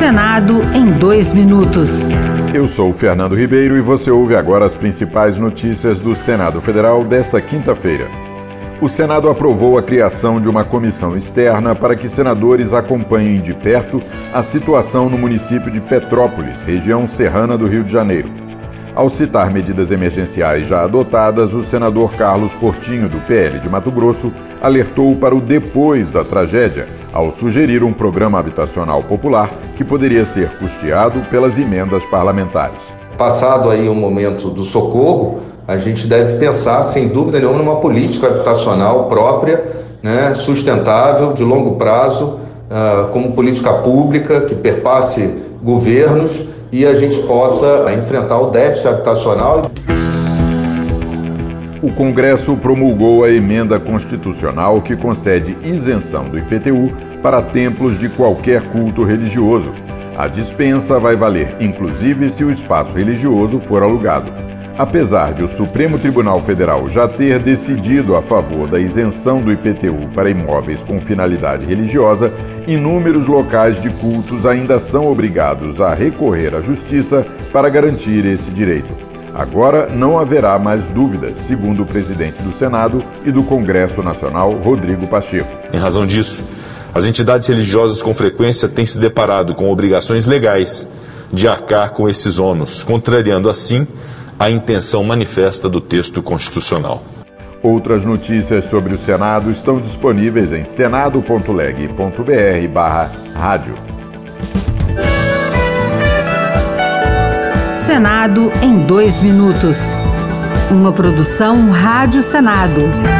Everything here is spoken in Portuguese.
Senado em 2 minutos. Eu sou o Fernando Ribeiro e você ouve agora as principais notícias do Senado Federal desta quinta-feira. O Senado aprovou a criação de uma comissão externa para que senadores acompanhem de perto a situação no município de Petrópolis, região serrana do Rio de Janeiro. Ao citar medidas emergenciais já adotadas, o senador Carlos Portinho, do PL de Mato Grosso, alertou para o depois da tragédia, ao sugerir um programa habitacional popular que poderia ser custeado pelas emendas parlamentares. Passado aí o momento do socorro, a gente deve pensar, sem dúvida nenhuma, numa política habitacional própria, sustentável, de longo prazo, como política pública que perpasse governos e a gente possa enfrentar o déficit habitacional. O Congresso promulgou a emenda constitucional que concede isenção do IPTU para templos de qualquer culto religioso. A dispensa vai valer, inclusive, se o espaço religioso for alugado. Apesar de o Supremo Tribunal Federal já ter decidido a favor da isenção do IPTU para imóveis com finalidade religiosa, inúmeros locais de cultos ainda são obrigados a recorrer à Justiça para garantir esse direito. Agora não haverá mais dúvidas, segundo o presidente do Senado e do Congresso Nacional, Rodrigo Pacheco. Em razão disso, as entidades religiosas com frequência têm se deparado com obrigações legais de arcar com esses ônus, contrariando assim a intenção manifesta do texto constitucional. Outras notícias sobre o Senado estão disponíveis em senado.leg.br/rádio. Senado em 2 minutos. Uma produção Rádio Senado.